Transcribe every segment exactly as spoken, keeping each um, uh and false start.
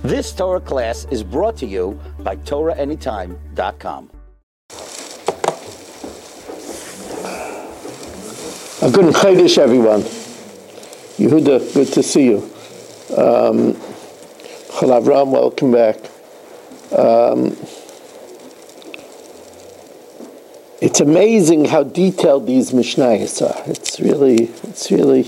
This Torah class is brought to you by Torah Anytime dot com. A good Chodesh, everyone. Yehuda, good to see you. Um, Chol Avram, welcome back. Um, it's amazing how detailed these Mishnayos are. It's really, it's really.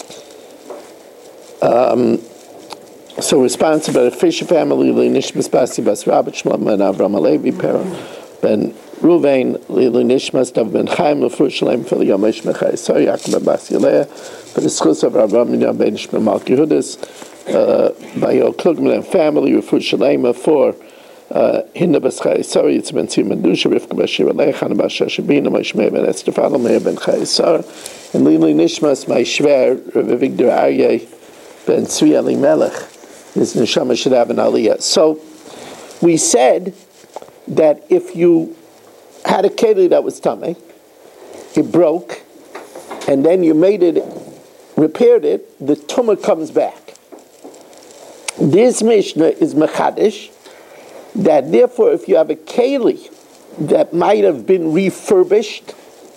Um, so responsible by the Fisher family, Nishmas Basi Bas Rabbi Shmuel Ben Avram Alevi Pera Ben Ruvain Lili Nishmas Dav Ben Chaim Lefur Shalem for the Yomesh Mechai Sorry Yaakov Ben Bas Yelea for the schus of Avram Minyam Ben Shmuel Malki Yehudis by your Klugman family Lefur Shalem for Hinda Bas Chai Sorry it's Ben Tzim Medusha Rivka Bashir Alechan Bas Shashabina Mashmei Ben Estefano Meir Ben Chai Sar and Lili Nishmas my Shver Rabbi Victor Aryeh Ben Tzvi Elimelech. His neshama should have an aliyah. So we said that if you had a keli that was tamei, it broke, and then you made it, repaired it, the tumah comes back. This Mishnah is mechadish, that therefore if you have a keli that might have been refurbished,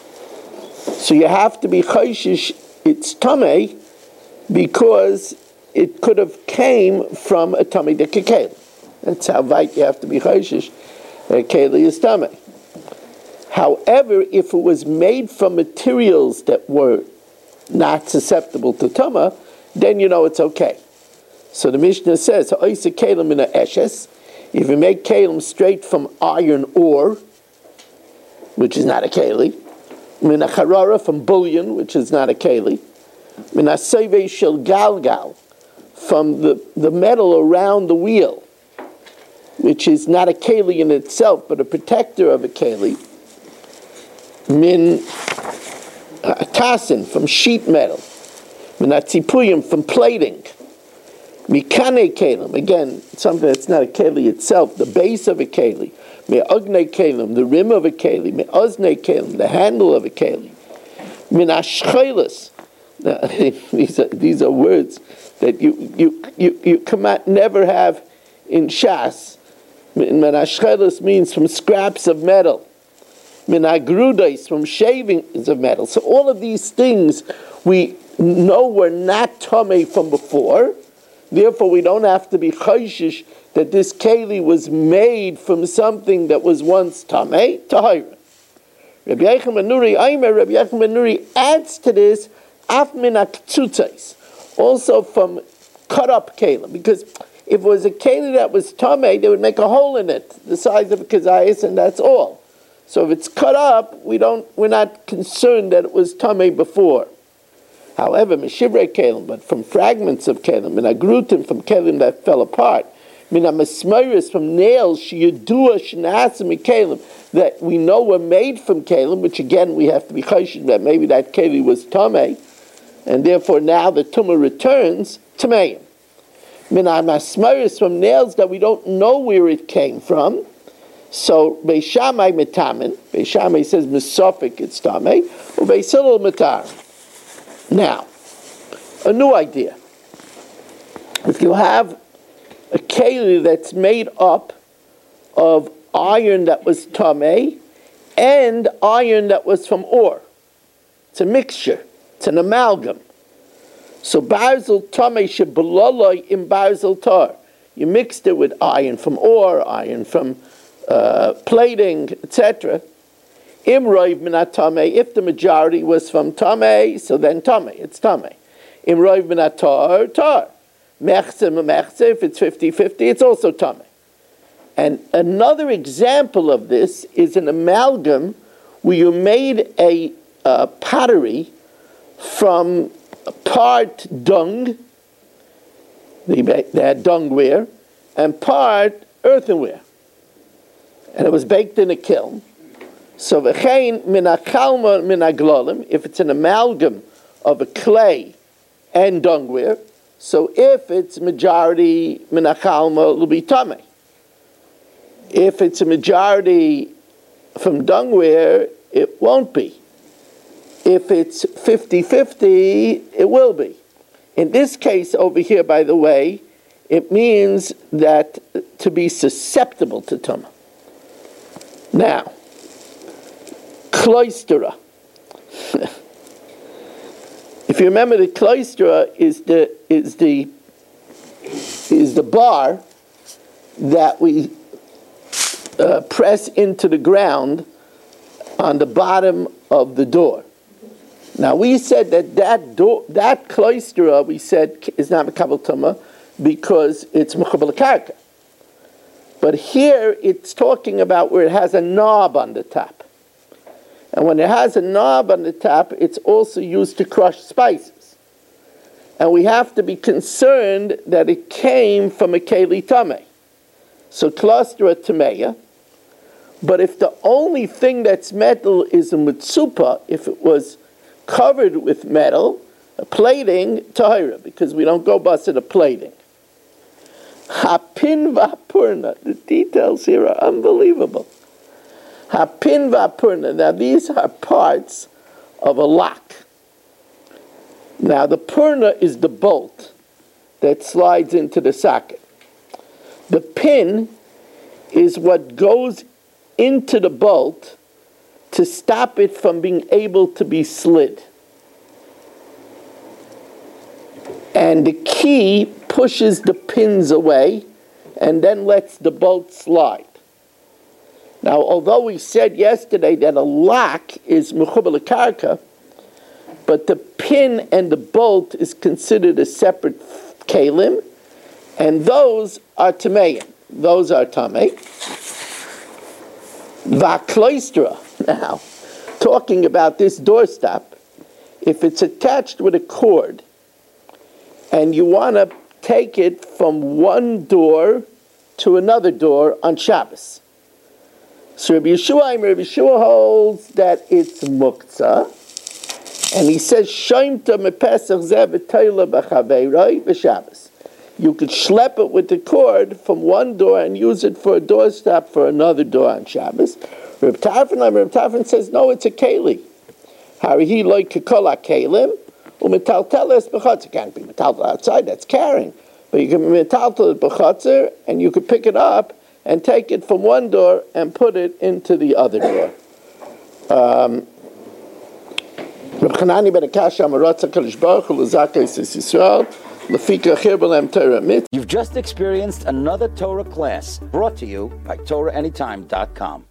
so you have to be chayshish, it's tamei, because it could have came from a tummy de keli. That's how weit you have to be chayshish. A keli is tummy. However, if it was made from materials that were not susceptible to tumah, then you know it's okay. So the Mishnah says, "Ha'isa kelim in a eshes." If you make kelim straight from iron ore, which is not a keli, min a charara from bullion, which is not a keli, min a seve shel galgal, from the, the metal around the wheel, which is not a keli in itself, but a protector of a keli. Min tasin, from sheet metal. Min atzipuyim, from plating. Mikane kelim, again, something that's not a keli itself, the base of a keli. Me ogne kelim, the rim of a keli. Me ozne kelim, the handle of a keli. Min ashchelis. Now, these are, these are words that you you you, you cannot never have in Shas. Menashchelis means from scraps of metal. Menagrudais, from shavings of metal. So all of these things we know were not tamei from before. Therefore, we don't have to be chayshish that this keli was made from something that was once tamei. Tahira. Rabbi Yechon ben Nuri, Aimer, Rabbi Yechon ben Nuri adds to this af min aktutais, also from cut up keli, because if it was a keli that was tamei, they would make a hole in it, the size of a kazayas, and that's all. So if it's cut up, we don't, we're not concerned that it was tamei before. However, mishivrei kelim, but from fragments of kelim, min agrutim, from kelim that fell apart, min amasmeris, from nails, sheyudua shnasim kelim, that we know were made from kelim, which again we have to be chayshish that maybe that keli was tamei, and therefore now the tumah returns tameim. Min amasmeris, from nails that we don't know where it came from. So Beis Shammai metamin, Beis Shammai says misofik it's tamei, or Beis Hillel matar. Now, a new idea. If you have a keli that's made up of iron that was tamei and iron that was from ore, it's a mixture, it's an amalgam. So barzel tamei shebelaloi im barzel tar. You mixed it with iron from ore, iron from uh, plating, et cetera. Im roiv minat tamei, if the majority was from tamei, so then tamei, it's tamei. Im roiv minat tar, tar. Mechze mechze, if it's fifty-fifty, it's also tamei. And another example of this is an amalgam where you made a uh, pottery from part dung, they, they had dungware, and part earthenware. And it was baked in a kiln. So v'chein min ha'chalma min ha'glolim, if it's an amalgam of a clay and dungware, so if it's majority min ha'chalma, it'll be tamei. If it's a majority from dungware, it won't be. If it's fifty-fifty, it will be. In this case over here, by the way, it means that to be susceptible to tumah. Now, kloistera. If you remember, the kloistera is the is the is the bar that we uh, press into the ground on the bottom of the door. Now we said that that door, that kloistera, we said is not mekabel tumah because it's mechabel karka. But here it's talking about where it has a knob on the top. And when it has a knob on the top, it's also used to crush spices. And we have to be concerned that it came from a keli tameh. So klostera tameya. But if the only thing that's metal is a mitzupa, if it was covered with metal, a plating, tahira, because we don't go bust at a plating. Hapin vapurna. The details here are unbelievable. Hapin vapurna. Now these are parts of a lock. Now the purna is the bolt that slides into the socket. The pin is what goes into the bolt to stop it from being able to be slid. And the key pushes the pins away and then lets the bolt slide. Now, although we said yesterday that a lock is mechubel karka, but the pin and the bolt is considered a separate kalim, and those are tameim. Those are tamei. Vakloistra. Now, talking about this doorstop, if it's attached with a cord, and you want to take it from one door to another door on Shabbos. So Rabbi Yeshua, Rabbi Yeshua holds that it's muktzah, and he says, "Shoimta mepesach zeh v'toila b'chaveiroi v'Shabbos." You could schlep it with the cord from one door and use it for a doorstop for another door on Shabbos. Reb Tarfon, Reb Tarfon says, no, it's a keli. Harihi loy kekol ha-kelim, u'metalteles b'chotzer. It can't be metaltel outside, that's carrying. But you can metaltel it b'chotzer, and you could pick it up and take it from one door and put it into the other door. Um, Reb Chanani ben Akasha Amaratza Kadosh Baruch Hu l'zakei sis Yisrael. You've just experienced another Torah class brought to you by Torah Anytime dot com.